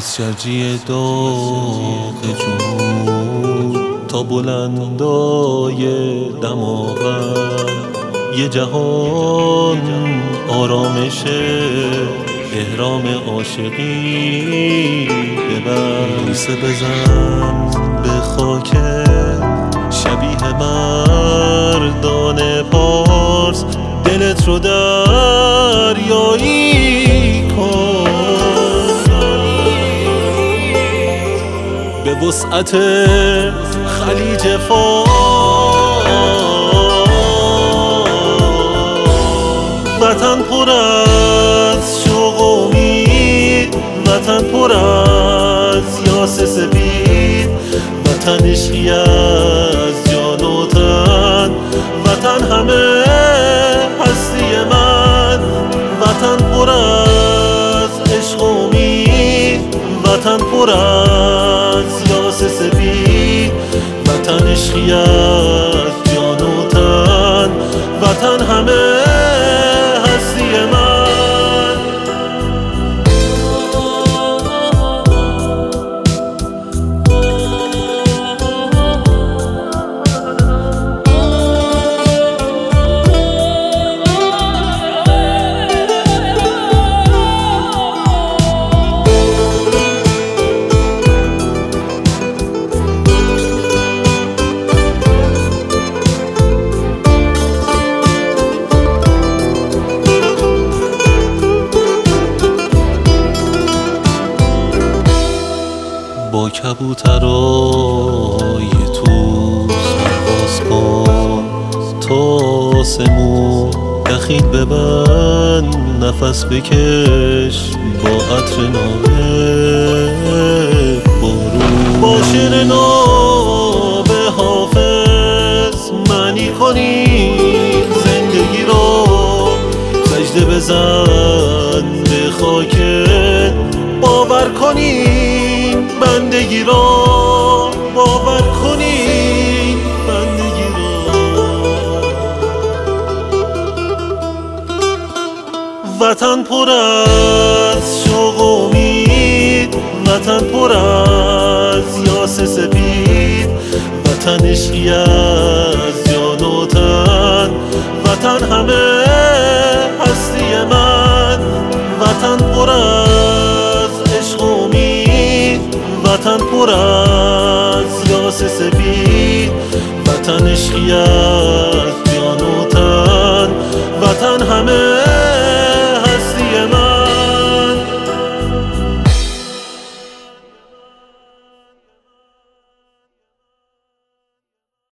از شرجی داغ جنوب تا بلندای دماوند یه جهان آرامش احرام عاشقی ببر. بوسه بزن به خاک شبیه مردان پارس، دلت رو دریایی کن به وسعت خلیج فارس. وطن پر از شوق و امید، وطن پر از یاس سپید، وطن عشقی از جان و تن، وطن همه هستی من. وطن پر از عشق و امید، وطن پر از یاس سپید، وطن عشقی از جان و تن، وطن همه هستی من. با کبوترای تو پرواز کن تا آسمون، دخیل ببند نفس بکش با عطر نامه بارون. با شعر ناب حافظ معنی کنیم زندگی رو، سجده بزن به خاکت، باور کنیم بندگی رو، باور کنیم بندگی رو. وطن پر از شوق و امید، وطن پر از یاس سپید، وطن عشقی از جان و تن، وطن همه هستی من. وطن پر از عشق و امید، وطن پر از یاس سپید، وطن عشقی